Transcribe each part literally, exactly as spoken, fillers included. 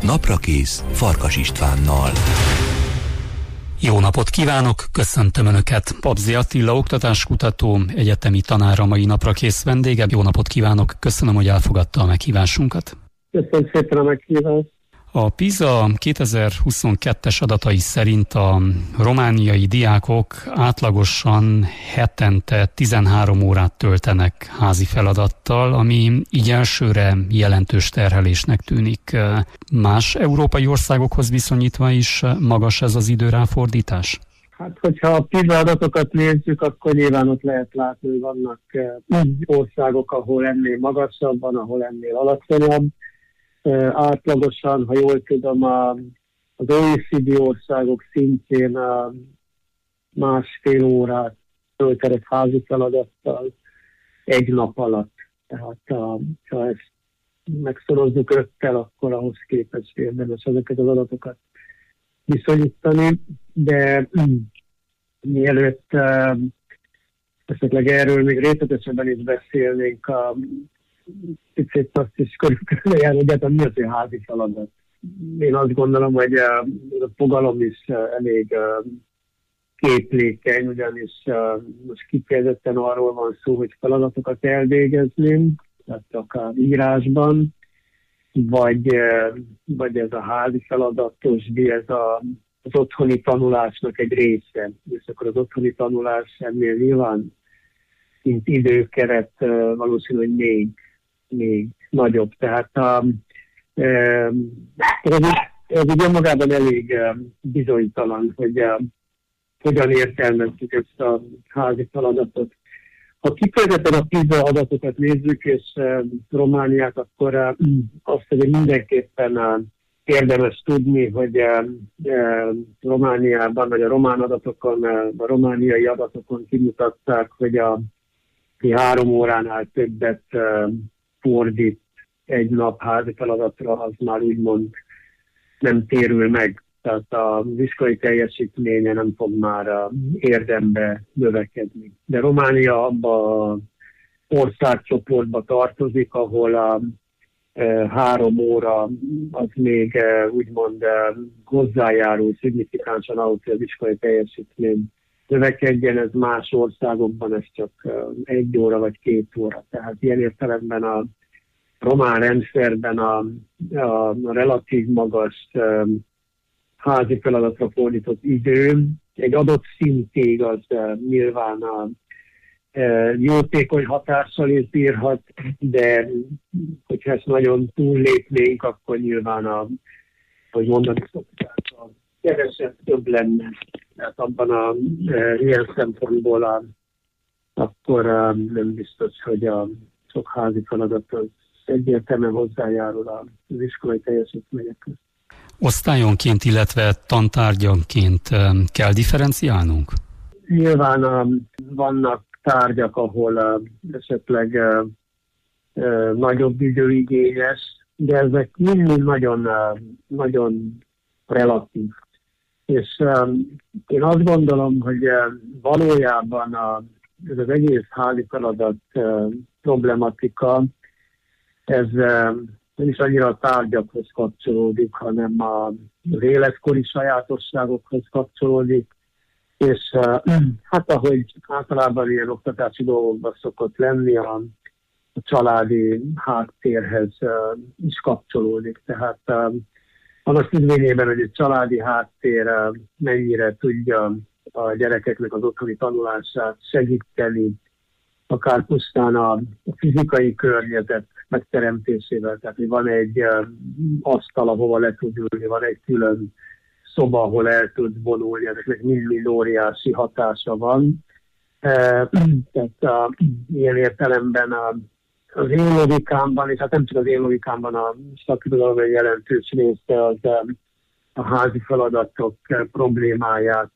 Naprakész Farkas Istvánnal. Jó napot kívánok, köszöntöm Önöket. Pabzi Attila oktatáskutató, egyetemi tanár a mai Naprakész vendége. Jó napot kívánok, köszönöm, hogy elfogadta a meghívásunkat. Köszönöm szépen a meghívást. A PISA kétezer-huszonkettes adatai szerint a romániai diákok átlagosan hetente tizenhárom órát töltenek házi feladattal, ami így elsőre jelentős terhelésnek tűnik. Más európai országokhoz viszonyítva is magas ez az időráfordítás? Hát, hogyha a PISA adatokat nézzük, akkor nyilván ott lehet látni, hogy vannak országok, ahol ennél magasabb van, ahol ennél alacsonyabb. Átlagosan, ha jól tudom, az o e cé dé országok szintjén másfél órát töltenek házi feladattal egy nap alatt. Tehát ha ezt megszorozzuk öttel, akkor ahhoz képest érdemes ezeket az adatokat viszonyítani. De mielőtt esetleg erről még részletesebben is beszélnénk, a picit azt is körülbelül jár, hogy mi az, hogy házi feladat. Én azt gondolom, hogy a fogalom is elég képlékeny, ugyanis most kifejezetten arról van szó, hogy feladatokat elvégezni, tehát akár írásban, vagy, vagy ez a házi feladatos, ez a, az otthoni tanulásnak egy része. És akkor az otthoni tanulás ennél nyilván, mint időkeret valószínű, hogy még még nagyobb. Tehát a, e, ez, ez ugye magában elég e, bizonytalan, hogy e, hogyan értelmezzük ezt a házi feladatot. Ha kifejezetten a PISA adatokat nézzük, és e, Romániát, akkor e, azt, hogy mindenképpen e, érdemes tudni, hogy e, e, Romániában, vagy a román adatokon, e, a romániai adatokon kimutatták, hogy a három óránál többet e, fordít egy nap házi feladatra, az már úgymond nem térül meg. Tehát az iskolai teljesítménye nem fog már érdembe növekedni. De Románia abba az országcsoportba tartozik, ahol a e, három óra az még e, úgymond e, hozzájárul szignifikánsan ahhoz, hogy az iskolai teljesítmény növekedjen. Ez más országokban ez csak egy óra vagy két óra. Tehát ilyen értelemben a román rendszerben a, a, a relatív magas um, házi feladatra fordított idő egy adott szintig az uh, nyilván a uh, jótékony hatással is bírhat, de hogyha ezt nagyon túllépnénk, akkor nyilván a, hogy mondani szokták, a kevesebb több lenne. Tehát abban a e, ilyen szempontból a, akkor a, nem biztos, hogy a sok házi feladat az egyértelműen hozzájárul az iskolai teljesítményekhez. Osztályonként, illetve tantárgyanként kell differenciálnunk? Nyilván a, vannak tárgyak, ahol a, esetleg a, a, nagyobb időigényes, de ezek mind nagyon, a, nagyon relatív. És um, én azt gondolom, hogy uh, valójában a, ez az egész házi feladat uh, problematika, ez uh, nem is annyira a tárgyakhoz kapcsolódik, hanem a, az életkori sajátosságokhoz kapcsolódik, és uh, hát ahogy általában ilyen oktatási dolgokban szokott lenni, a, a családi háttérhez uh, is kapcsolódik. Tehát uh, annak függvényében, hogy egy családi háttér mennyire tudja a gyerekeknek az otthoni tanulását segíteni, akár pusztán a fizikai környezet megteremtésével. Tehát, hogy van egy asztal, ahova le tud ülni, van egy külön szoba, ahol el tud vonulni, ezeknek mind-mind óriási hatása van. Tehát a, ilyen értelemben a az én logikámban, és hát nem csak az én logikámban, a szakirodalom egy jelentős része az a házi feladatok problémáját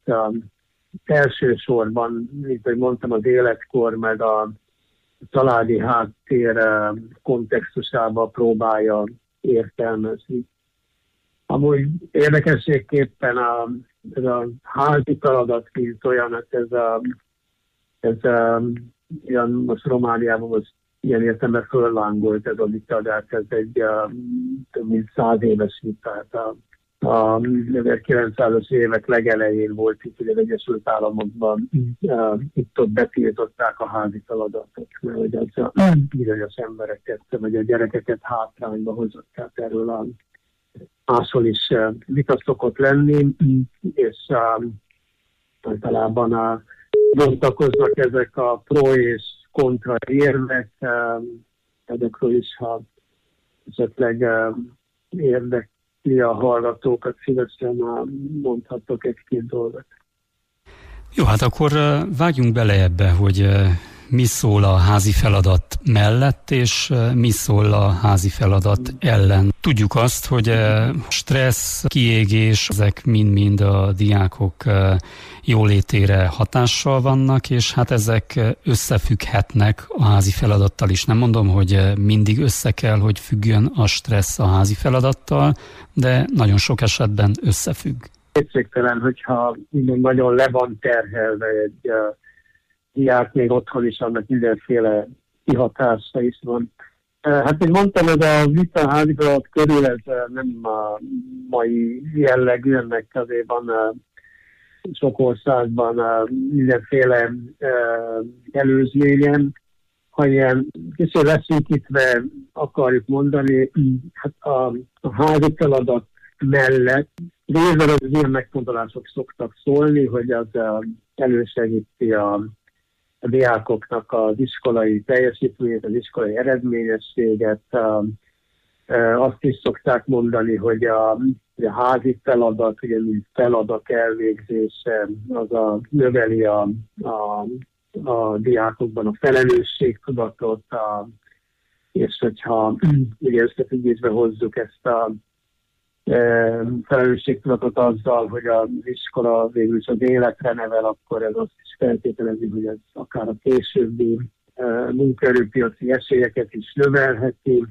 elsősorban, mint ahogy mondtam, az életkor, meg a családi háttér kontextusába próbálja értelmezni. Amúgy érdekességképpen a, ez a házi feladat, mint olyan, ez a, ez a, ilyen most Romániában most ilyen értelemben fölvángolt ez a vita, de hát ez egy uh, több mint száz éves vita. Tehát a, a ezerkilencszázas évek legelején volt itt, hogy az Egyesült Államokban uh, itt-ott betiltották a házi feladatot, mert hogy az a bizonyos embereket, vagy a gyerekeket hátrányba hozott, tehát erről a máshol is uh, vita szokott lenni, és uh, általában a bontakoznak ezek a pro és kontra érvek, ezekről is, ha esetleg érdekli a hallgatókat, szívesen mondhatok egy-két dolgot. Jó, hát akkor vágjunk bele ebbe, hogy mi szól a házi feladat mellett, és mi szól a házi feladat ellen. Tudjuk azt, hogy stressz, kiégés, ezek mind-mind a diákok jólétére hatással vannak, és hát ezek összefügghetnek a házi feladattal is. Nem mondom, hogy mindig össze kell, hogy függjön a stressz a házi feladattal, de nagyon sok esetben összefügg. Kétségtelen, hogyha nagyon le van terhelve egy uh, diák, még otthon is annak mindenféle kihatása is van. Uh, hát, hogy mondtam, ez a vita házi feladat körül, ez uh, nem a mai jellegű, ennek azért van uh, sok országban uh, mindenféle uh, előzményen. Ha ilyen kicsit leszűkítve akarjuk mondani, hát a, a házi feladat mellett részben az ilyen megfontolások szoktak szólni, hogy az uh, elősegíti a, a diákoknak az iskolai teljesítményét, az iskolai eredményességet. Uh, uh, azt is szokták mondani, hogy a, hogy a házi feladat, ugye mint feladat elvégzése, az a, növeli a, a, a diákokban a felelősségtudatot, a, és hogyha ugye összefüggésbe hozzuk ezt a felelősségtudatot azzal, hogy az iskola végül is az életre nevel, akkor ez azt is feltételezi, hogy ez akár a későbbi munkaerőpiaci esélyeket is növelheti.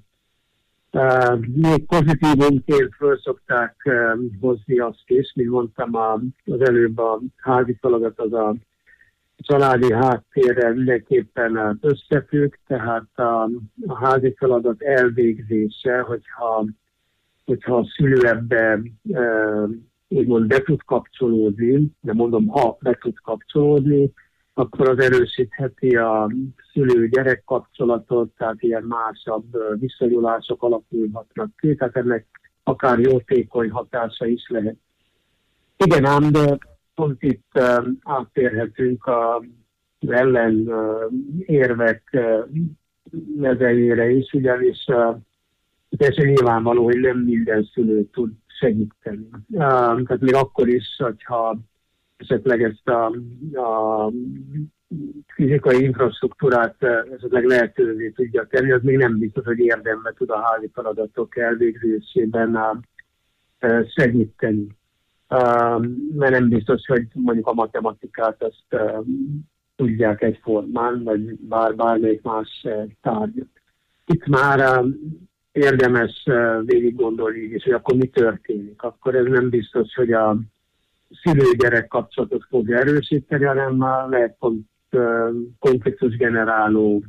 Még pozitívunként föl szokták hozni azt is, mint mondtam az előbb, a házi feladat az a családi háttérrel mindenképpen összefügg, tehát a, a házi feladat elvégzése, hogyha hogyha a szülő ebbe e, úgymond be tud kapcsolódni, de mondom, ha be tud kapcsolódni, akkor az erősítheti a szülő-gyerek kapcsolatot, tehát ilyen másabb viszonyulások alakulhatnak ki, tehát ennek akár jótékony hatása is lehet. Igen ám, de pont itt e, áttérhetünk az ellen e, érvek e, mezejére is, ugyanis e, teljesen nyilvánvaló, hogy nem minden szülő tud segíteni. Uh, tehát még akkor is, hogyha esetleg ezt a, a fizikai infrastruktúrát esetleg lehetővé tudja tenni, az még nem biztos, hogy érdemben tud a házi feladatok elvégzésében uh, segíteni. Uh, mert nem biztos, hogy mondjuk a matematikát azt uh, tudják egyformán, vagy bár, bármelyik más uh, tárgyat. Itt már uh, érdemes végig gondolni, és hogy akkor mi történik. Akkor ez nem biztos, hogy a szülő-gyerek kapcsolatot fog erősíteni, hanem már lehet pont konfliktus generáló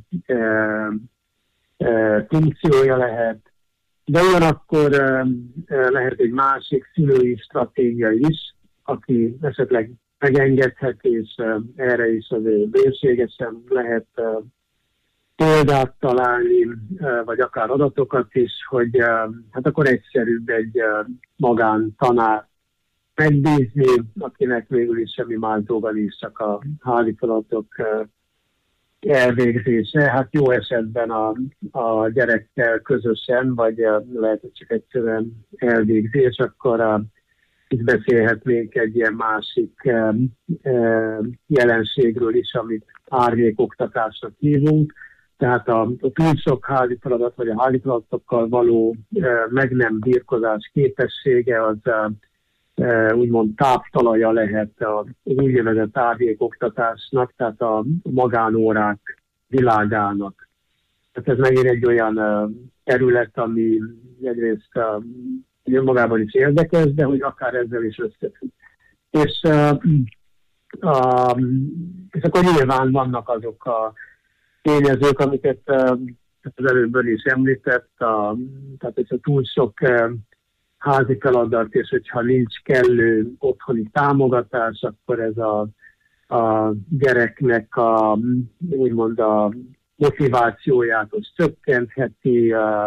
funkciója lehet. De ugyanakkor lehet egy másik szülői stratégia is, aki esetleg megengedhet, és erre is azért bőségesen lehet példát találni, vagy akár adatokat is, hogy hát akkor egyszerűbb egy magántanár megbízni, akinek végül is semmi más dolga nincs, csak a házi feladatok elvégzése. Hát jó esetben a, a gyerekkel közösen, vagy lehet, hogy csak egyszerűen elvégzés, akkor a, itt beszélhetnénk egy ilyen másik jelenségről is, amit árnyékoktatásnak hívunk. Tehát a, a túl sok házi feladat, vagy a házi feladatokkal való e, meg nem birkozás képessége, az e, úgymond táptalaja lehet az úgynevezett árnyékoktatásnak, tehát a magánórák világának. Tehát ez megint egy olyan e, terület, ami egyrészt e, önmagában is érdekes, de hogy akár ezzel is összefügg. És, e, a, és akkor nyilván vannak azok a tényezők, amiket az előbb is említett, a, tehát hogyha túl sok házi feladat, és hogyha nincs kellő otthoni támogatás, akkor ez a, a gyereknek a, úgymond a motivációját az csökkentheti, a,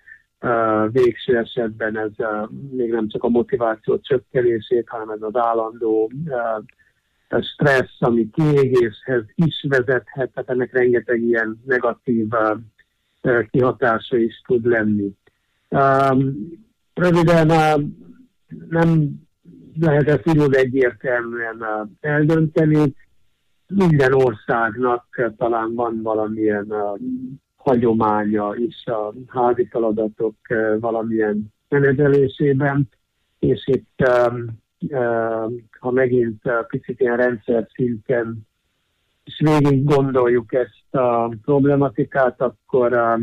a végső esetben ez a, még nem csak a motiváció csökkenését, hanem ez az állandó a, a stressz, ami kiégéshez is vezethet, tehát ennek rengeteg ilyen negatív a, a kihatása is tud lenni. Um, Röviden nem lehet ezt úgy egyértelműen eldönteni. Minden országnak talán van valamilyen hagyománya is a házi feladatok valamilyen menedzselésében, és itt, ha megint picit ilyen rendszer szinten és végig gondoljuk ezt a problematikát, akkor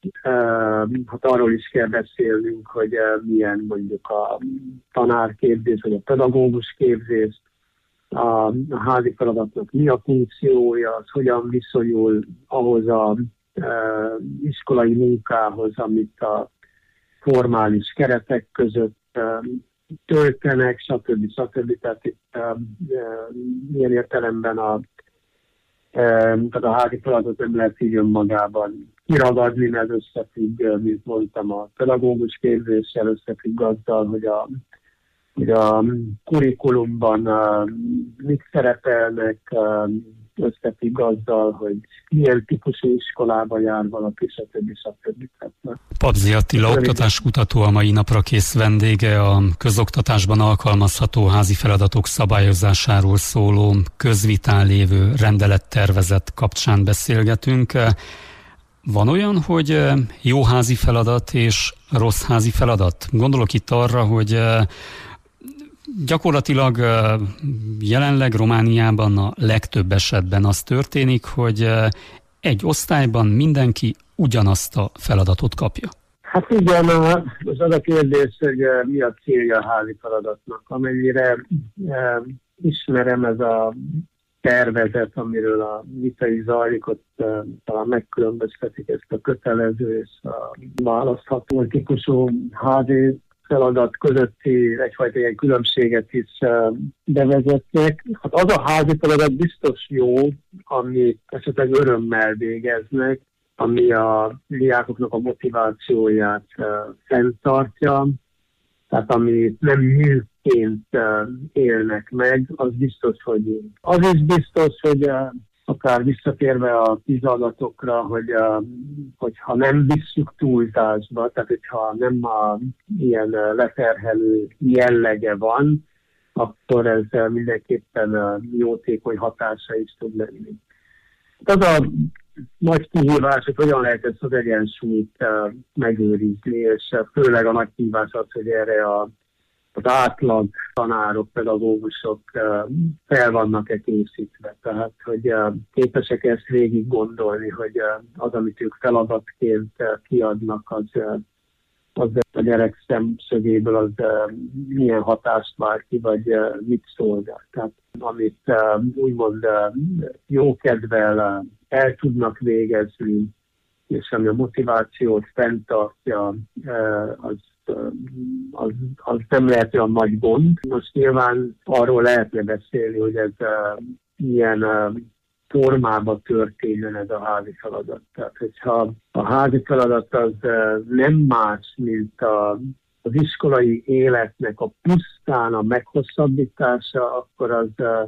hát arról is kell beszélnünk, hogy milyen mondjuk a tanárképzés, vagy a pedagógus képzés, a, a házi feladatnak mi a funkciója, az hogyan viszonyul ahhoz az e, iskolai munkához, amit a formális keretek között e, töltenek, stb. stb. Tehát itt e, e, ilyen értelemben a, e, tehát a házi feladatot nem lehet így önmagában kiragadni, mert összefügg, mint mondtam, a pedagógus képzéssel, összefügg azzal, hogy a, hogy a kurikulumban uh, mik szerepelnek, uh, összefügg azzal, hogy milyen típusú iskolába jár valaki, stb. stb. Pabzi Attila oktatáskutató a mai napra kész vendége, a közoktatásban alkalmazható házi feladatok szabályozásáról szóló közvitán lévő rendelettervezet kapcsán beszélgetünk. Van olyan, hogy jó házi feladat és rossz házi feladat? Gondolok itt arra, hogy gyakorlatilag jelenleg Romániában a legtöbb esetben az történik, hogy egy osztályban mindenki ugyanazt a feladatot kapja. Hát igen, az az a kérdés, hogy mi a célja a házi feladatnak. Amennyire ismerem, ez a tervezet, amiről a vita is zajlik, ott uh, talán megkülönböztetik ezt a kötelező és a választható típusú házi feladat közötti egyfajta ilyen különbséget is uh, bevezetnek. Hát az a házi feladat biztos jó, ami esetleg örömmel végeznek, ami a diákoknak a motivációját uh, fenntartja, tehát ami nem műként uh, élnek meg, az biztos, hogy az is biztos, hogy uh, akár visszatérve a kizadatokra, hogy, uh, hogyha nem visszük túlzásba, tehát hogyha nem a ilyen uh, leterhelő jellege van, akkor ez uh, mindenképpen uh, jótékony hatása is tud lenni. Az a nagy kihívás, hogy hogyan lehet ezt az egyensúlyt uh, megőrizni, és uh, főleg a nagy kihívás az, hogy erre a, az átlag tanárok, pedagógusok uh, fel vannak-e készítve. Tehát, hogy uh, képesek ezt végig gondolni, hogy uh, az, amit ők feladatként uh, kiadnak, az, uh, az a gyerek szemszögéből az uh, milyen hatást vár ki, vagy uh, mit szolgál. Tehát amit uh, úgymond uh, jókedvel uh, el tudnak végezni, és ami a motivációt fenntartja, az, az, az nem lehet olyan nagy gond. Most nyilván arról lehetne beszélni, hogy ez ilyen formában történjen ez a házi feladat. Tehát, hogyha a házi feladat az nem más, mint a, az iskolai életnek a pusztán a meghosszabbítása, akkor az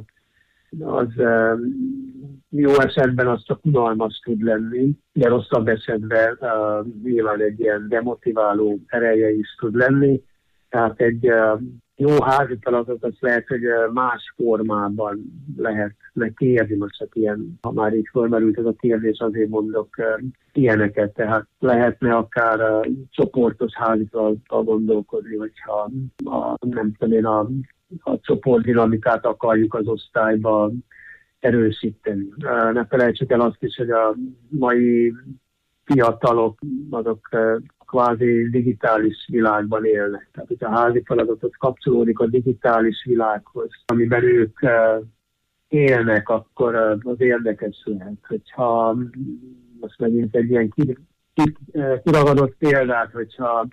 az uh, jó esetben az csak unalmas tud lenni, de rosszabb esetben uh, nyilván egy ilyen demotiváló ereje is tud lenni. Tehát egy uh, jó házi feladat az lehet, hogy uh, más formában lehetne kérni, most csak ilyen, ha már így felmerült ez a kérdés, azért mondok uh, ilyeneket, tehát lehetne akár uh, csoportos házi feladattal gondolkodni, hogyha a, nem tudom én, a a csoportdinamikát akarjuk az osztályba erősíteni. Ne felejtsük el azt is, hogy a mai fiatalok azok kvázi digitális világban élnek. Tehát, hogy a házi feladatot kapcsolódik a digitális világhoz, amiben ők élnek, akkor az érdekes lehet. Hogyha most megint egy ilyen kiragadott példát, hogyha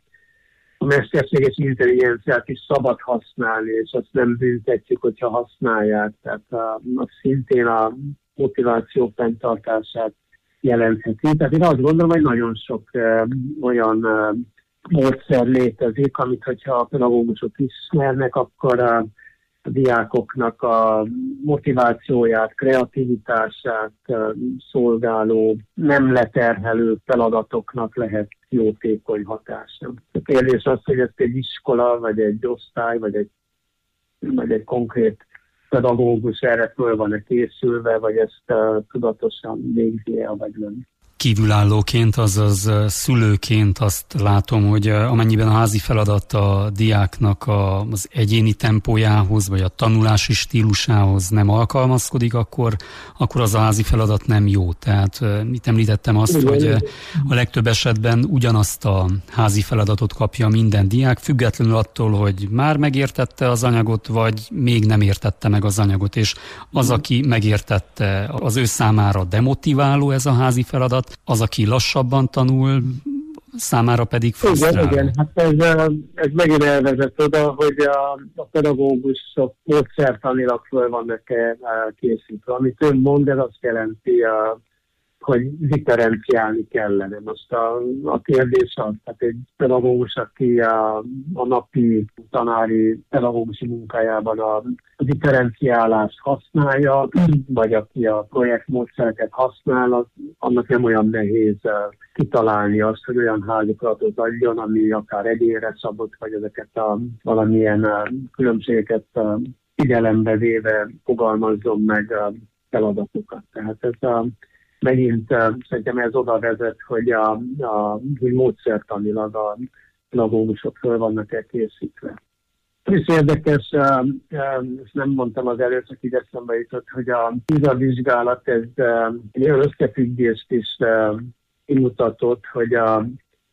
a mesterséges intelligenciát is szabad használni, és azt nem büntetjük, hogyha használják. Tehát az szintén a motiváció fenntartását jelentheti. Tehát én azt gondolom, hogy nagyon sok uh, olyan uh, módszer létezik, amit hogyha a pedagógusok ismernek, akkor uh, a diákoknak a motivációját, kreativitását uh, szolgáló, nem leterhelő feladatoknak lehet jótékony hatása. A kérdés az, hogy ezt egy iskola, vagy egy osztály, vagy egy, vagy egy konkrét pedagógus erre föl van-e készülve, vagy ezt uh, tudatosan végzi-e, vagy nem. Kívülállóként, azaz szülőként azt látom, hogy amennyiben a házi feladat a diáknak az egyéni tempójához, vagy a tanulási stílusához nem alkalmazkodik, akkor, akkor az a házi feladat nem jó. Tehát itt említettem azt, igen, hogy a legtöbb esetben ugyanazt a házi feladatot kapja minden diák, függetlenül attól, hogy már megértette az anyagot, vagy még nem értette meg az anyagot, és az, aki megértette, az ő számára demotiváló ez a házi feladat, az, aki lassabban tanul, számára pedig frusztráló. Igen, igen, hát ez, ez megint elvezet oda, hogy a, a pedagógusok módszertanilag föl vannak készítve. Amit ön mond, ez azt jelenti, a, hogy differenciálni kellene. Most a, a kérdés az, tehát egy pedagógus, aki a, a napi tanári pedagógusi munkájában a, a differenciálást használja, vagy aki a projektmódszereket használ, az, annak nem olyan nehéz uh, kitalálni azt, hogy olyan házi feladatot adjon, ami akár egyénre szabott, vagy ezeket a valamilyen uh, különbségeket uh, figyelembe véve fogalmazzon meg uh, feladatokat. Tehát ez a Megint uh, szerintem ez oda vezet, hogy, a, a, hogy módszertanilag a pedagógusok föl vannak elkészítve. Ez érdekes, uh, uh, ezt nem mondtam az előtt, csak így eszembe jutott, hogy a PISA vizsgálat ez uh, egy olyan összefüggést is uh, kimutatott, hogy a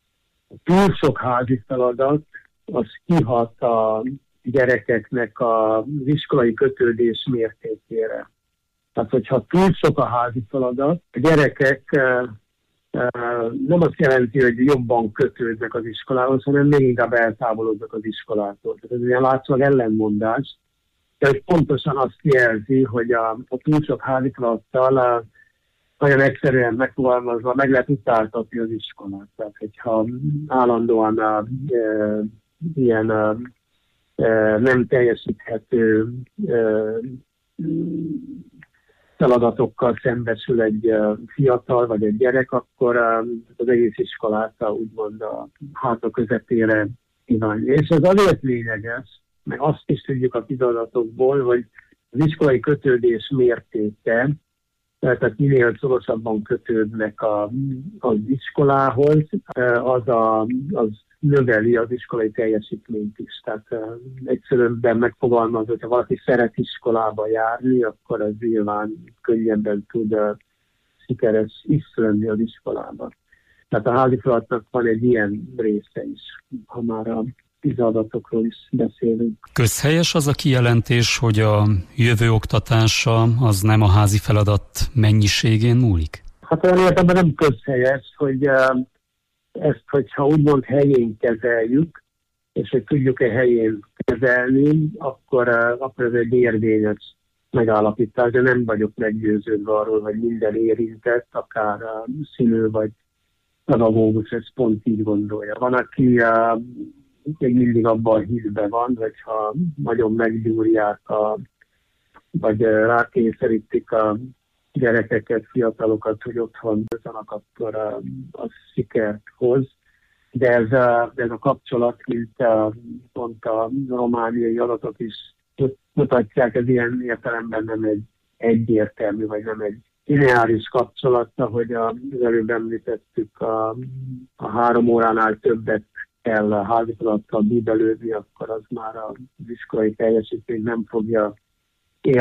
túl sok házi feladat az kihat a gyerekeknek az iskolai kötődés mértékére. Tehát, hogyha túl sok a házi feladat, a gyerekek uh, uh, nem azt jelenti, hogy jobban kötődnek az iskolához, hanem még inkább eltávolodnak az iskolától. Tehát ez ilyen látszólag ellenmondás, de ez pontosan azt jelzi, hogy a, a túl sok házi feladattal uh, nagyon egyszerűen megfogalmazva meg lehet utáltatni az iskolát. Tehát, hogyha állandóan uh, uh, ilyen uh, uh, nem teljesíthető uh, feladatokkal szembesül egy uh, fiatal vagy egy gyerek, akkor uh, az egész iskolát uh, úgymond a háta közepére kívánja. És ez azért lényeges, mert azt is tudjuk a feladatokból, hogy az iskolai kötődés mértéke, tehát minél szorosabban kötődnek a, az iskolához, az, a, az növeli az iskolai teljesítményt is. Tehát uh, egyszerűbben megfogalmazva, hogyha valaki szeret iskolába járni, akkor az nyilván könnyebben tud uh, sikeres is lenni az iskolában. Tehát a házi feladatnak van egy ilyen része is, ha már a PISA adatokról is beszélünk. Közhelyes az a kijelentés, hogy a jövő oktatása az nem a házi feladat mennyiségén múlik? Hát olyan értelemben nem közhelyes, hogy uh, ezt, hogyha úgymond helyén kezeljük, és hogy tudjuk-e helyén kezelni, akkor, uh, akkor ez egy érvényes megállapítás, de nem vagyok meggyőződve arról, hogy minden érintett, akár uh, szülő vagy pedagógus ezt pont így gondolja. Van, aki uh, még mindig abban a hitben van, hogyha nagyon meggyúrják, a, vagy uh, rákényszerítik a gyerekeket, fiatalokat, hogy otthon bőzanak, akkor uh, az sikert hoz. De ez a, ez a kapcsolat, mint a, pont a romániai adatok is mutatják, ez ilyen értelemben nem egy egyértelmű, vagy nem egy lineáris kapcsolat, ahogy az előbb említettük, a, a három óránál többet kell a házi feladattal bíbelődni, akkor az már az iskolai teljesítményt nem fogja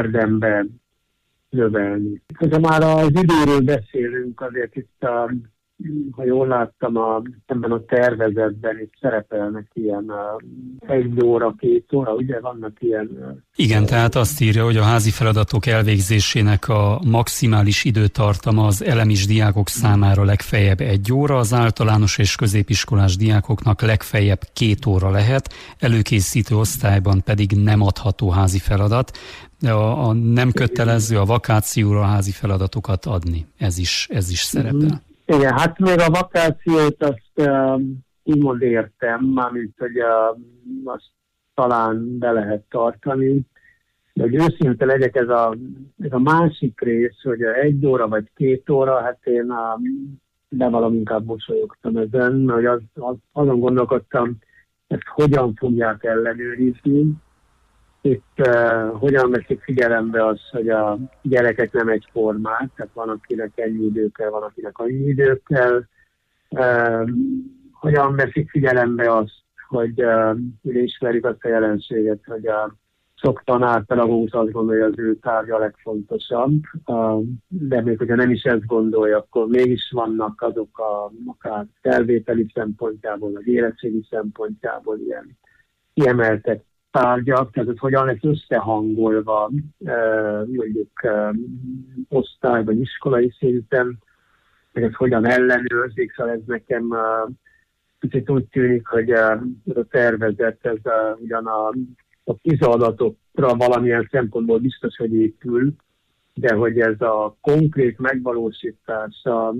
érdemben növelni. Ha már az időről beszélünk, azért itt a ha jól láttam, a, ebben a tervezetben itt szerepelnek ilyen uh, egy óra, két óra, ugye vannak ilyen... Uh, Igen, tehát azt írja, hogy a házi feladatok elvégzésének a maximális időtartama az elemis diákok számára legfeljebb egy óra, az általános és középiskolás diákoknak legfeljebb két óra lehet, előkészítő osztályban pedig nem adható házi feladat, de a, a nem kötelező a vakációra házi feladatokat adni. Ez is, ez is szerepel. Igen, hát még a vakációt azt uh, úgymond értem, mármint, hogy uh, azt talán be lehet tartani, de hogy őszinte legyek, ez a, ez a másik rész, hogy egy óra vagy két óra, hát én uh, bevallom inkább mosolyogtam ezen, hogy az, az, azon gondolkodtam, ezt hogyan fogják ellenőrizni. Itt uh, hogyan veszik figyelembe az, hogy a gyerekek nem egyformák, tehát van, akinek ennyi idő kell, van, akinek annyi idő kell. Uh, hogyan veszik figyelembe azt, hogy uh, ismerjük azt a jelenséget, hogy a sok tanárpedagógus azt gondolja, hogy az ő tárgya a legfontosabb, uh, de még hogyha nem is ezt gondolja, akkor mégis vannak azok a akár felvételi szempontjából, vagy érettségi szempontjából ilyen kiemeltek tárgyak, tehát hogyan lesz összehangolva mondjuk osztály vagy iskolai szinten, meg ezt hogyan ellenőrzik, szóval ez nekem kicsit úgy tűnik, hogy ez a tervezet, ez ugyan a, a kizadatokra valamilyen szempontból biztos, hogy épül, de hogy ez a konkrét megvalósítása,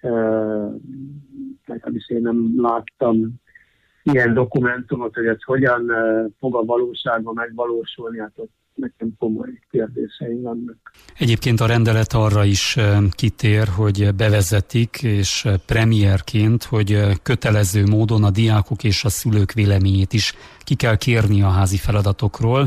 legalábbis én nem láttam ilyen dokumentumot, hogy ez hogyan uh, fog a valóságban megvalósulni, hát ott nekem komoly kérdéseim vannak. Egyébként a rendelet arra is kitér, hogy bevezetik, és premierként, hogy kötelező módon a diákok és a szülők véleményét is ki kell kérni a házi feladatokról.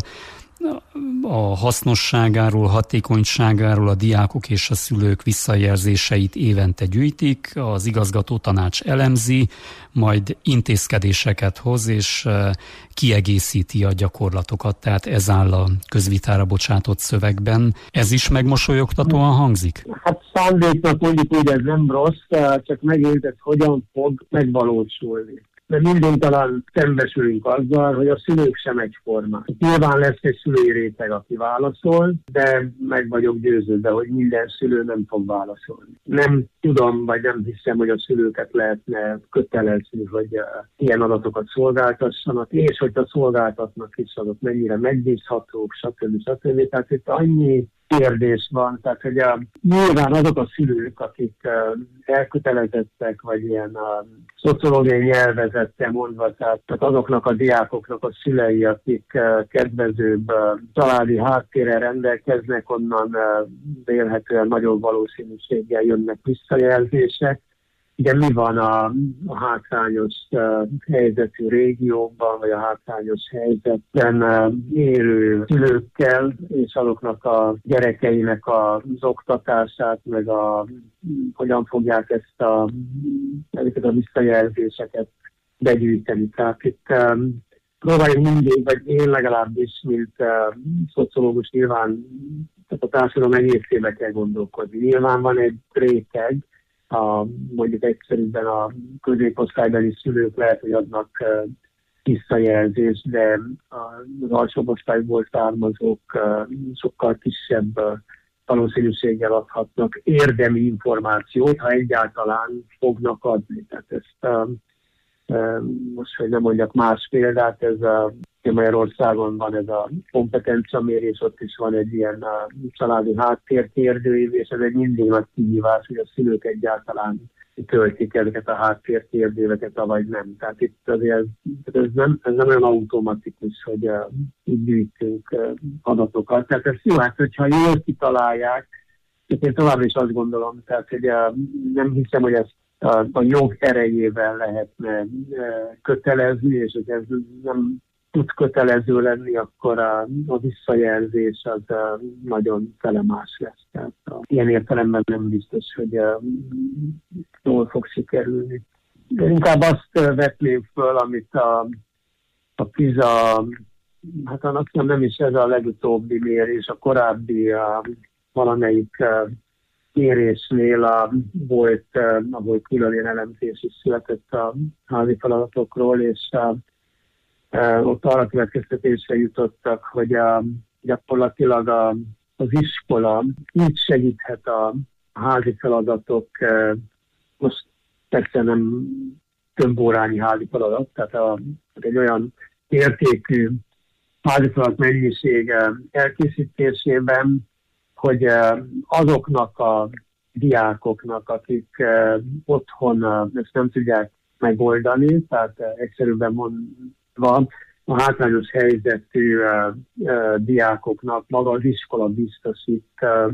A hasznosságáról, hatékonyságáról a diákok és a szülők visszajelzéseit évente gyűjtik, az igazgató tanács elemzi, majd intézkedéseket hoz és kiegészíti a gyakorlatokat, tehát ez áll a közvitára bocsátott szövegben. Ez is megmosolyogtatóan hangzik? Hát szándéknak mondjuk úgy ez nem rossz, csak megint ez hogyan fog megvalósulni. De minduntalan szembesülünk azzal, hogy a szülők sem egyformák. Nyilván lesz egy szülői réteg, aki válaszol, de meg vagyok győződve, hogy minden szülő nem fog válaszolni. Nem tudom, vagy nem hiszem, hogy a szülőket lehetne kötelezni, hogy uh, ilyen adatokat szolgáltassanak, és hogyha szolgáltatnak is, azok mennyire megbízhatók, stb. stb. Tehát itt annyi kérdés van, tehát hogy a, nyilván azok a szülők, akik uh, elkötelezettek, vagy ilyen uh, szociológiai nyelvezettel mondva, tehát azoknak a diákoknak a szülei, akik uh, kedvezőbb uh, családi háttérrel rendelkeznek, onnan uh, vélhetően nagyobb valószínűséggel jönnek visszajelzések. Ugye mi van a, a hátrányos uh, helyzetű régiókban, vagy a hátrányos helyzetben uh, élő szülőkkel, és azoknak a gyerekeinek az oktatását, meg a, hogyan fogják ezt a, ezeket a visszajelzéseket begyűjteni. Tehát itt um, próbáljuk mindig, vagy én legalábbis, mint uh, szociológus nyilván, tehát a társadalom egészébe kell gondolkodni. Nyilván van egy réteg, a, mondjuk egyszerűbben a középosztálybeli szülők lehet, hogy adnak uh, visszajelzést, de az alsóbb osztályból származók uh, sokkal kisebb uh, valószínűséggel adhatnak érdemi információt, ha egyáltalán fognak adni. Tehát ezt uh, uh, most, hogy nem mondjak más példát, ez a Magyarországon van ez a kompetenciamérés, ott is van egy ilyen a családi háttérkérdőív, és ez egy mindig nagy kihívás, hogy a szülők egyáltalán töltik ezeket a háttérkérdőveket, vagy nem. Tehát itt azért ez nem, ez nem olyan automatikus, hogy uh, így gyűjtünk uh, adatokat. Tehát ez jó, hát hogyha jól kitalálják, én továbbra is azt gondolom, tehát hogy uh, nem hiszem, hogy ezt a, a jog erejével lehetne uh, kötelezni, és hogy ez nem tud kötelező lenni, akkor a, a visszajelzés az uh, nagyon felemás lesz. Tehát a, ilyen értelemben nem biztos, hogy uh, jól fog sikerülni. De inkább azt uh, vetném föl, amit a, a PISA, hát annak nem is ez a legutóbbi mérés, a korábbi uh, valamelyik uh, mérésnél a, volt, ahol külön ilyen elemzés is született a házi feladatokról, és a, a, ott arra következtetésre jutottak, hogy a, gyakorlatilag a, az iskola így segíthet a házi feladatok, most persze nem több órányi házi feladat, tehát a, egy olyan értékű házi feladat mennyiség elkészítésében, hogy azoknak a diákoknak, akik otthon ezt nem tudják megoldani, tehát egyszerűbben mondva, a hátrányos helyzetű diákoknak maga az iskola biztosít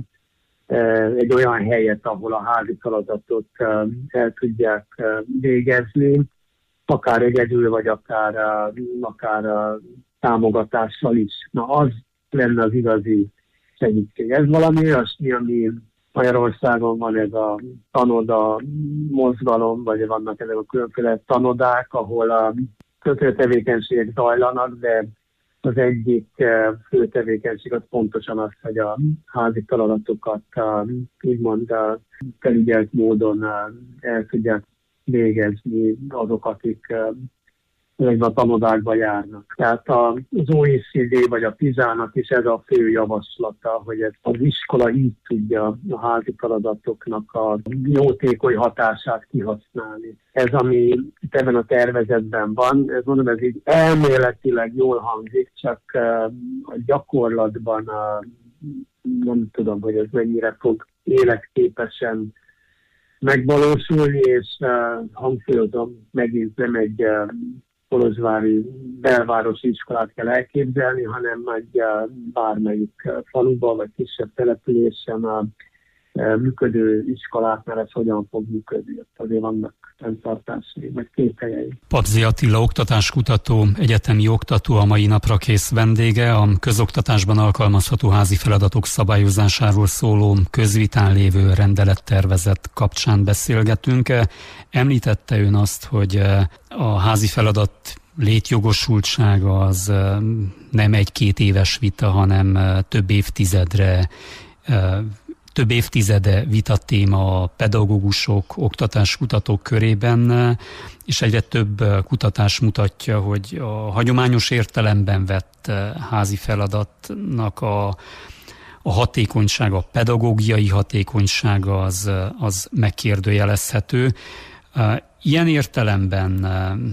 egy olyan helyet, ahol a házi feladatot el tudják végezni, akár egyedül, vagy akár, akár támogatással is. Na, az lenne az igazi segítség. Ez valami olyasmi, ami Magyarországon van, ez a tanoda mozgalom, vagy vannak ezek a különféle tanodák, ahol a különféle tevékenységek zajlanak, de az egyik fő tevékenység az pontosan az, hogy a házi feladatokat úgymond felügyelt módon el tudják végezni azok, akik ezekben a tanodákba járnak. Tehát az o e cé dé vagy a pizának is ez a fő javaslata, hogy ez az iskola így tudja a házi feladatoknak a jótékony hatását kihasználni. Ez, ami ebben a tervezetben van, ez mondom, ez így elméletileg jól hangzik, csak a gyakorlatban a, nem tudom, hogy ez mennyire fog életképesen megvalósulni, és hangsúlyozom, megint nem egy kolozsvári belvárosi iskolát kell elképzelni, hanem egy bármelyik faluban vagy kisebb településen a működő iskoláknál ez hogyan fog működni. Azért vannak fenntartásai, vagy kételjei. Padzsi Attila oktatáskutató, egyetemi oktató a mai napra kész vendége, a közoktatásban alkalmazható házi feladatok szabályozásáról szóló közvitán lévő rendelettervezet kapcsán beszélgetünk. Említette ön azt, hogy a házi feladat létjogosultsága az nem egy-két éves vita, hanem több évtizedre több évtizede vitatéma a pedagógusok, oktatáskutatók körében, és egyre több kutatás mutatja, hogy a hagyományos értelemben vett házi feladatnak a, a hatékonysága, a pedagógiai hatékonysága az, az megkérdőjelezhető. Ilyen értelemben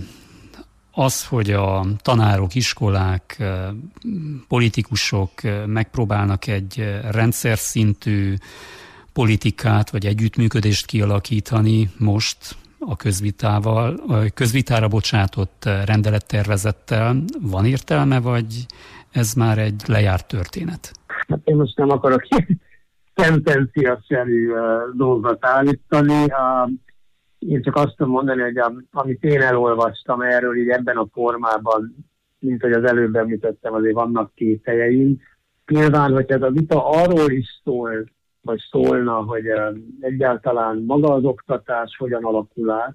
az, hogy a tanárok, iskolák, politikusok megpróbálnak egy rendszer szintű politikát vagy együttműködést kialakítani most a közvitával, a közvitára bocsátott rendelettervezettel, van értelme, vagy ez már egy lejárt történet? Hát én most nem akarok szentenciaszerű dolgot állítani. Én csak azt tudom mondani, hogy amit én elolvastam erről így ebben a formában, mint hogy az előbb említettem, azért vannak kételjeim. Nyilván, hogy ez a vita arról is szól, vagy szólna, hogy egyáltalán maga az oktatás hogyan alakul át,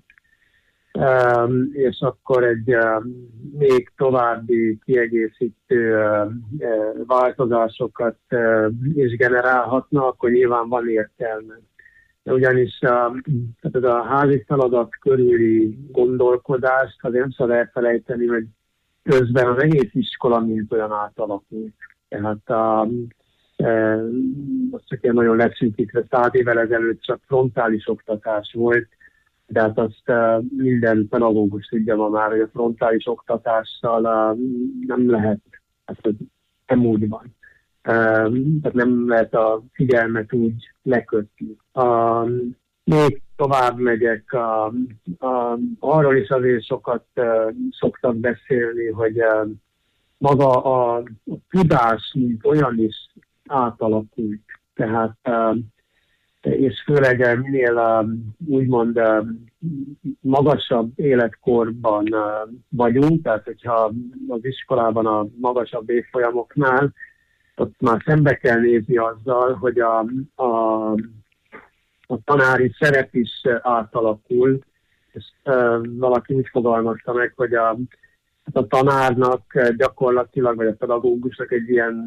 és akkor egy még további kiegészítő változásokat is generálhatna, akkor nyilván van értelme. Ugyanis a, tehát a házi feladat körüli gondolkodást azért nem szabad elfelejteni, hogy közben az egész iskola mint olyan átalakult. Tehát a, e, most csak ilyen nagyon leszűkítve, száz évvel ezelőtt csak frontális oktatás volt, de hát azt e, minden pedagógus tudja ma már, hogy a frontális oktatással e, nem lehet, hát nem úgy van. Tehát nem lehet a figyelmet úgy lekötni. A, még tovább megyek, a, a, arról is azért sokat uh, szoktak beszélni, hogy uh, maga a, a tudás, mint olyan is átalakult. Tehát, uh, és főleg minél uh, úgymond uh, magasabb életkorban uh, vagyunk, tehát hogyha az iskolában a magasabb évfolyamoknál, ott már szembe kell nézni azzal, hogy a, a, a tanári szerep is átalakul. És e, valaki úgy fogalmazta meg, hogy a, a tanárnak gyakorlatilag, vagy a pedagógusnak egy ilyen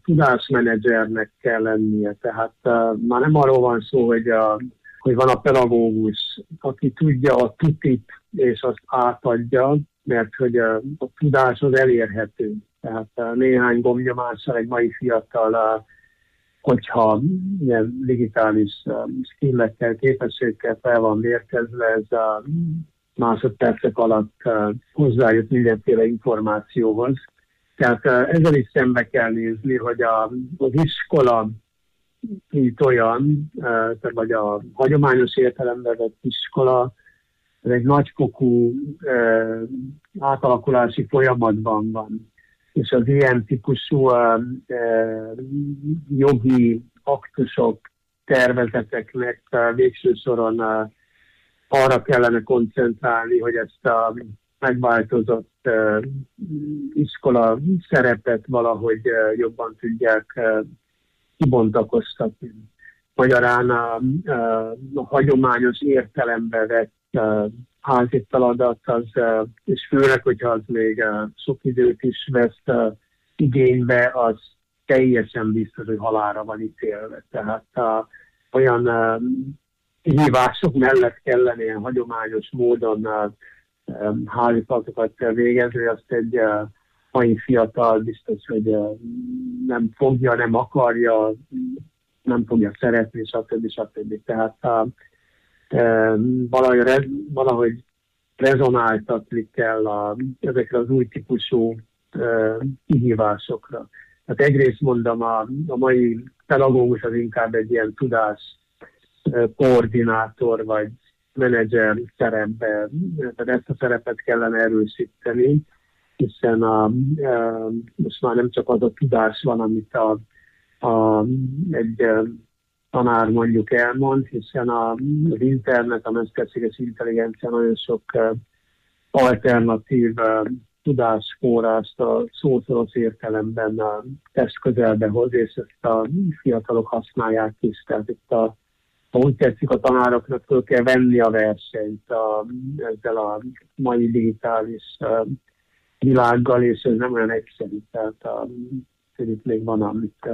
tudásmenedzsernek kell lennie. Tehát uh, már nem arról van szó, hogy, a, hogy van a pedagógus, aki tudja a tutit, és azt átadja, mert hogy a, a tudás az elérhető. Tehát uh, néhány gombnyomással egy mai fiatal, uh, hogyha ilyen digitális uh, skillekkel, képességekkel fel van mérkezve, ez a másodpercek alatt uh, hozzájut mindenféle információhoz. Tehát uh, ezzel is szembe kell nézni, hogy a, az iskola mint olyan, uh, vagy a hagyományos értelemben vett iskola, ez egy nagyfokú uh, átalakulási folyamatban van. És az ilyen típusú uh, uh, jogi aktusok, tervezeteknek uh, végső soron uh, arra kellene koncentrálni, hogy ezt a megváltozott uh, iskola szerepet valahogy uh, jobban tudják uh, kibontakoztatni. Magyarán a, a, a hagyományos értelembe vett uh, házi feladat, az, uh, és főleg, hogyha az még uh, sok időt is vesz uh, igénybe, az teljesen biztos, hogy halálra van ítélve. Tehát uh, olyan uh, hívások mellett kellene ilyen hagyományos módon uh, um, házi feladatokat végezni, azt egy uh, mai fiatal biztos, hogy uh, nem fogja, nem akarja, nem fogja szeretni, stb. stb. Tehát uh, uh, valahogy, re, valahogy rezonáltatni kell a, ezekre az új típusú uh, kihívásokra. Tehát egyrészt mondom, a, a mai pedagógus az inkább egy ilyen tudás uh, koordinátor vagy menedzser szerepbe, tehát ezt a szerepet kellene erősíteni, hiszen a, a, most már nem csak az a tudás van, amit a, a, egy a, tanár mondjuk elmond, hiszen a, az internet, a mesterséges intelligencia nagyon sok a, alternatív a, tudásforrást a szószoros értelemben a test közelbe hoz, és ezt a fiatalok használják is. Tehát itt a, ha úgy tetszik, a tanároknak föl kell venni a versenyt a, ezzel a mai digitális a, világgal, és ez nem olyan egyszerű, tehát a, itt még van, amit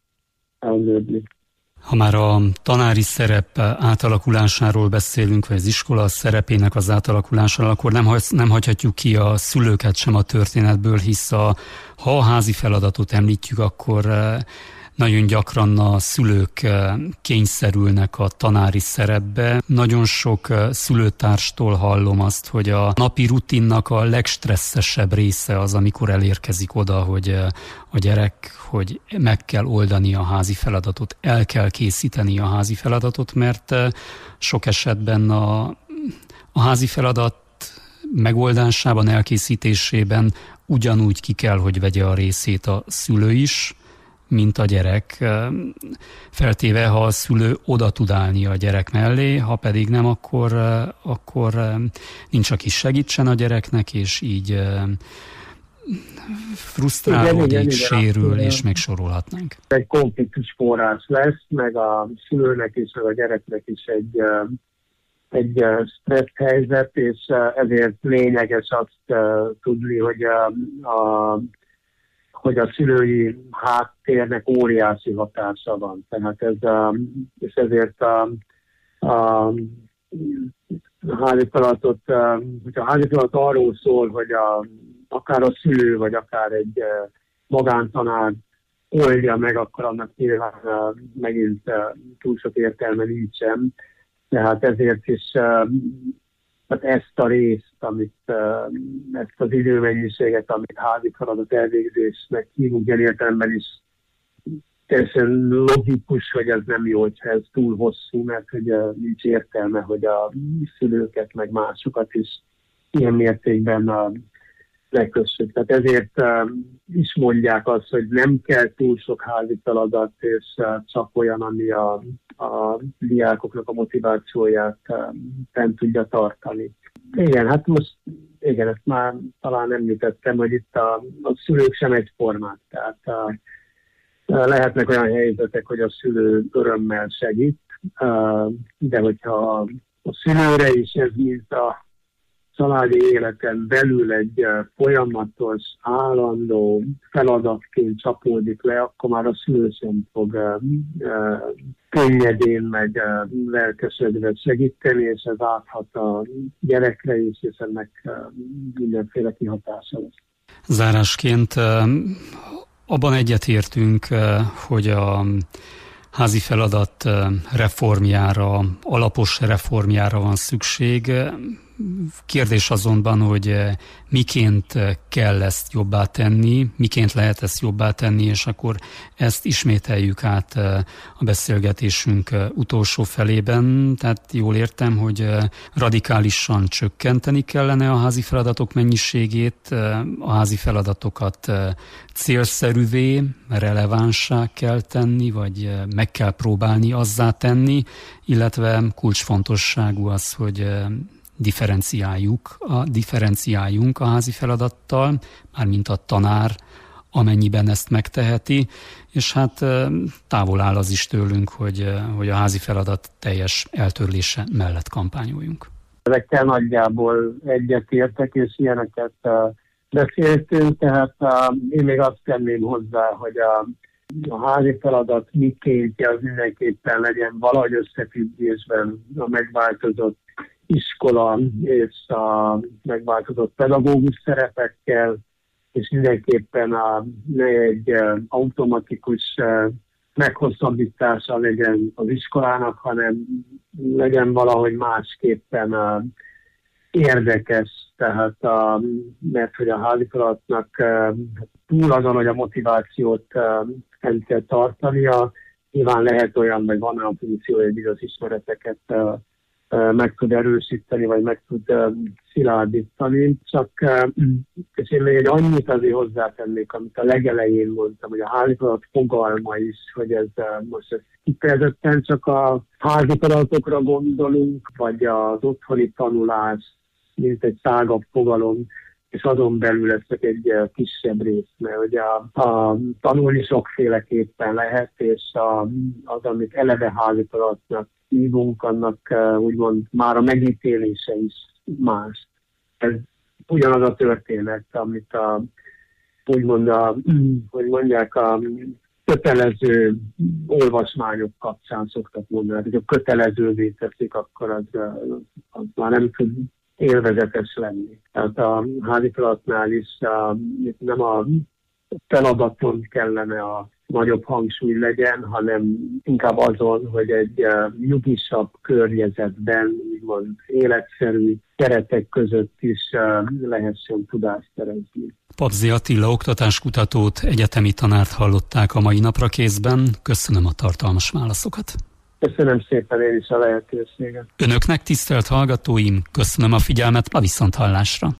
elnődni. Ha már a tanári szerep átalakulásáról beszélünk, vagy az iskola szerepének az átalakulásáról, akkor nem, hagy, nem hagyhatjuk ki a szülőket sem a történetből, hisz a, ha a házi feladatot említjük, akkor nagyon gyakran a szülők kényszerülnek a tanári szerepbe. Nagyon sok szülőtárstól hallom azt, hogy a napi rutinnak a legstresszesebb része az, amikor elérkezik oda, hogy a gyerek, hogy meg kell oldani a házi feladatot, el kell készíteni a házi feladatot, mert sok esetben a, a házi feladat megoldásában, elkészítésében ugyanúgy ki kell, hogy vegye a részét a szülő is, mint a gyerek, feltéve, ha a szülő oda tud állni a gyerek mellé, ha pedig nem, akkor, akkor nincs, aki segítsen a gyereknek, és így frusztrálódik, igen, igen, sérül, igen, és még sorolhatnánk. Egy konfliktus forrás lesz, meg a szülőnek is, meg a gyereknek is egy, egy stressz helyzet, és ezért lényeges azt tudni, hogy a, a hogy a szülői háttérnek óriási hatása van. Tehát ez, és ezért a, a házi feladatot, hogyha a házi feladat arról szól, hogy a, akár a szülő, vagy akár egy magántanár oldja meg, akkor annak nyilván megint túl sok értelme nincsen. Tehát ezért is hát ezt a részt, amit, ezt az időmennyiséget, amit házi feladat elvégzésnek hívunk, ilyen értelemben is teljesen logikus, hogy ez nem jó, hogyha ez túl hosszú, mert hogy nincs értelme, hogy a szülőket, meg másokat is ilyen mértékben lekössük. Tehát ezért is mondják azt, hogy nem kell túl sok házi feladat, és csak olyan, ami a, a diákoknak a motivációját fent tudja tartani. Igen, hát most igen, ezt már talán említettem, hogy itt a, a szülők sem egyformák. Tehát a, lehetnek olyan helyzetek, hogy a szülő örömmel segít, de hogyha a szülőre is ez mint a családi életen belül egy folyamatos, állandó feladatként csapódik le, akkor már a szülő sem fog könnyedén meg lelkesedve segíteni, és ez áthat a gyerekre is, és ennek mindenféle kihatása lesz. Zárásként abban egyetértünk, hogy a házi feladat reformjára, alapos reformjára van szükség. Kérdés azonban, hogy miként kell ezt jobbá tenni, miként lehet ezt jobbá tenni, és akkor ezt ismételjük át a beszélgetésünk utolsó felében. Tehát jól értem, hogy radikálisan csökkenteni kellene a házi feladatok mennyiségét, a házi feladatokat célszerűvé, relevánssá kell tenni, vagy meg kell próbálni azzá tenni, illetve kulcsfontosságú az, hogy differenciáljuk, a, differenciáljunk a házi feladattal, mármint a tanár, amennyiben ezt megteheti, és hát távol áll az is tőlünk, hogy, hogy a házi feladat teljes eltörlése mellett kampányoljunk. Ezekkel nagyjából egyetértek, és ilyeneket beszéltünk, tehát én még azt tenném hozzá, hogy a, a házi feladat mikéntje az mindenképpen legyen valahogy összefüggésben a megváltozott iskola és a megváltozott pedagógus szerepekkel, és mindenképpen a, ne egy automatikus meghosszabbítása legyen az iskolának, hanem legyen valahogy másképpen érdekes, tehát a, mert hogy a házi feladatnak túl azon, hogy a motivációt el kell tartania, nyilván lehet olyan, vagy van olyan funkció, hogy bizonyos ismereteket meg tud erősíteni, vagy meg tud szilárdítani. Csak, és én még egy annyit azért hozzátennék, amit a legelején mondtam, hogy a házi feladat fogalma is, hogy ez most ez kifejezetten csak a házi feladatokra gondolunk, vagy az otthoni tanulás, mint egy tágabb fogalom, és azon belül ez csak egy kisebb rész, mert ugye a, a tanulni sokféleképpen lehet, és a, az, amit eleve házi feladatnak hívunk, annak úgymond már a megítélése is más. Ez ugyanaz a történet, amit a, úgymond a, hogy mondják, a kötelező olvasmányok kapcsán szoktak mondani, hogy a kötelezővé teszik, akkor az, az már nem tud élvezetes lenni. Tehát a házi feladatnál is a, nem a feladaton kellene a nagyobb hangsúly legyen, hanem inkább azon, hogy egy uh, nyugisabb környezetben, úgymond életszerű keretek között is uh, lehessen tudást szerezni. Pabzi Attila oktatáskutatót, egyetemi tanárt hallották a mai Napra Készben. Köszönöm a tartalmas válaszokat. Köszönöm szépen én is a lehetőséget. Önöknek, tisztelt hallgatóim, köszönöm a figyelmet, a viszonthallásra.